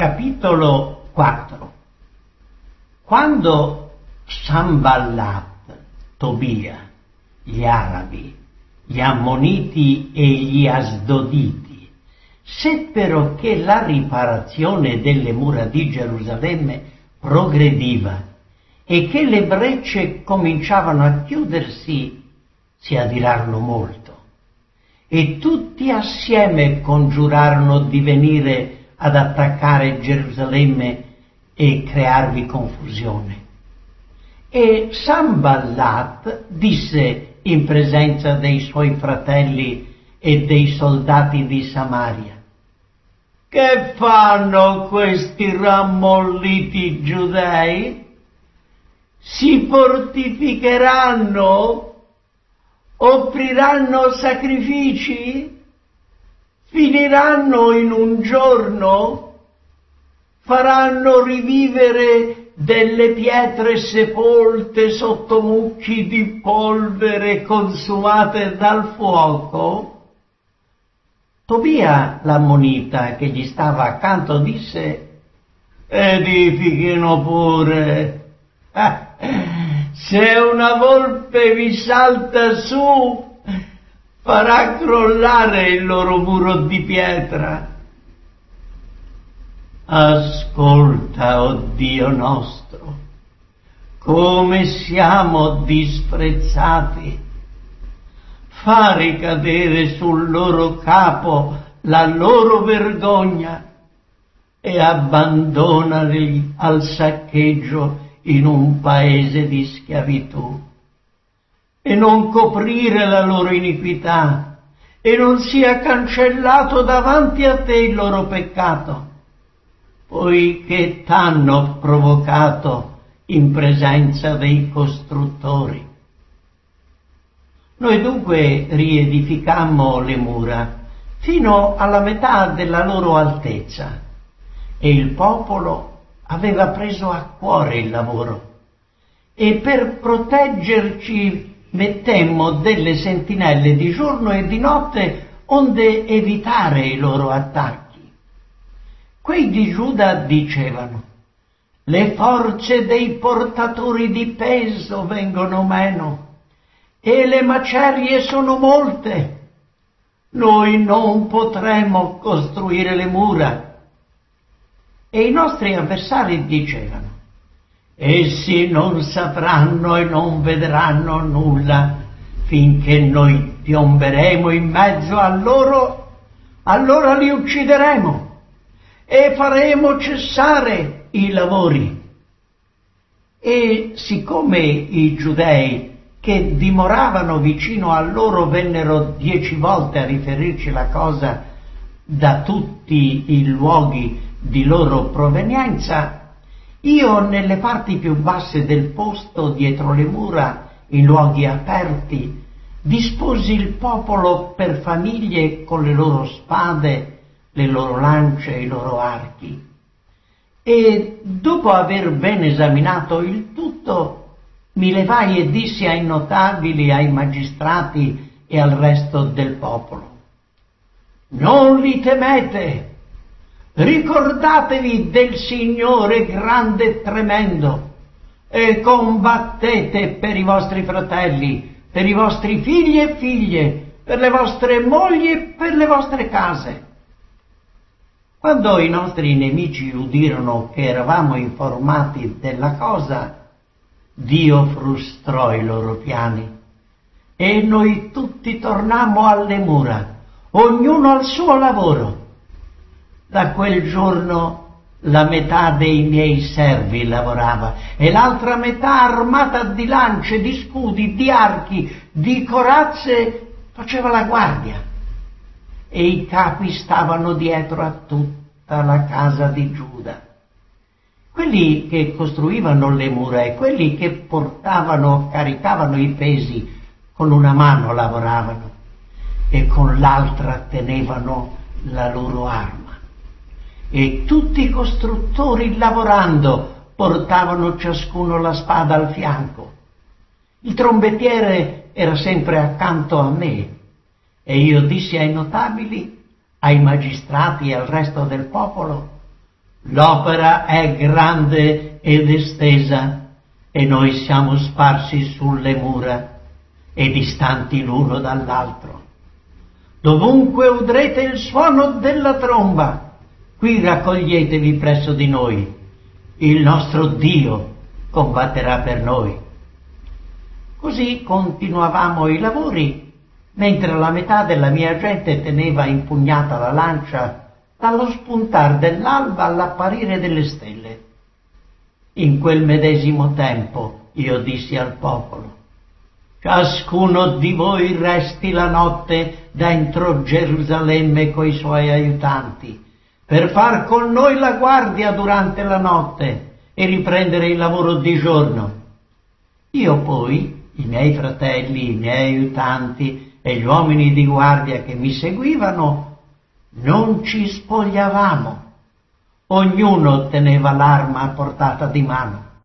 Capitolo 4. Quando Sanballat, Tobia, gli arabi, gli ammoniti e gli asdoditi seppero che la riparazione delle mura di Gerusalemme progrediva e che le brecce cominciavano a chiudersi, si adirarono molto e tutti assieme congiurarono di venire ad attaccare Gerusalemme e crearvi confusione. E Sanballat disse in presenza dei suoi fratelli e dei soldati di Samaria: che fanno questi rammolliti giudei? Si fortificheranno? Offriranno sacrifici? Finiranno in un giorno? Faranno rivivere delle pietre sepolte sotto mucchi di polvere consumate dal fuoco? Tobia l'ammonita che gli stava accanto disse: edifichino pure. Se una volpe vi salta su, farà crollare il loro muro di pietra. Ascolta, o Dio nostro, come siamo disprezzati. Fa ricadere sul loro capo la loro vergogna e abbandonali al saccheggio in un paese di schiavitù, e non coprire la loro iniquità, e non sia cancellato davanti a te il loro peccato, poiché t'hanno provocato in presenza dei costruttori. Noi dunque riedificammo le mura fino alla metà della loro altezza, e il popolo aveva preso a cuore il lavoro, e per proteggerci mettemmo delle sentinelle di giorno e di notte onde evitare i loro attacchi. Quei di Giuda dicevano: le forze dei portatori di peso vengono meno e le macerie sono molte. Noi non potremo costruire le mura. E i nostri avversari dicevano: essi non sapranno e non vedranno nulla finché noi piomberemo in mezzo a loro, allora li uccideremo e faremo cessare i lavori. E siccome i giudei che dimoravano vicino a loro vennero 10 volte a riferirci la cosa da tutti i luoghi di loro provenienza, io nelle parti più basse del posto, dietro le mura, in luoghi aperti, disposi il popolo per famiglie con le loro spade, le loro lance e i loro archi. E dopo aver ben esaminato il tutto, mi levai e dissi ai notabili, ai magistrati e al resto del popolo: non li temete! Ricordatevi del Signore grande e tremendo e combattete per i vostri fratelli, per i vostri figli e figlie, per le vostre mogli e per le vostre case. Quando i nostri nemici udirono che eravamo informati della cosa, Dio frustrò i loro piani e noi tutti tornammo alle mura, ognuno al suo lavoro. Da quel giorno la metà dei miei servi lavorava e l'altra metà, armata di lance, di scudi, di archi, di corazze, faceva la guardia. E i capi stavano dietro a tutta la casa di Giuda. Quelli che costruivano le mura e quelli che caricavano i pesi, con una mano lavoravano e con l'altra tenevano la loro arma. E tutti i costruttori lavorando portavano ciascuno la spada al fianco. Il trombettiere era sempre accanto a me, e io dissi ai notabili, ai magistrati e al resto del popolo: L'opera è grande ed estesa, e noi siamo sparsi sulle mura e distanti l'uno dall'altro. Dovunque udrete il suono della tromba, qui raccoglietevi presso di noi. Il nostro Dio combatterà per noi. Così continuavamo i lavori, mentre la metà della mia gente teneva impugnata la lancia dallo spuntar dell'alba all'apparire delle stelle. In quel medesimo tempo io dissi al popolo: ciascuno di voi resti la notte dentro Gerusalemme coi suoi aiutanti, per far con noi la guardia durante la notte e riprendere il lavoro di giorno. Io poi, i miei fratelli, i miei aiutanti e gli uomini di guardia che mi seguivano, non ci spogliavamo. Ognuno teneva l'arma a portata di mano.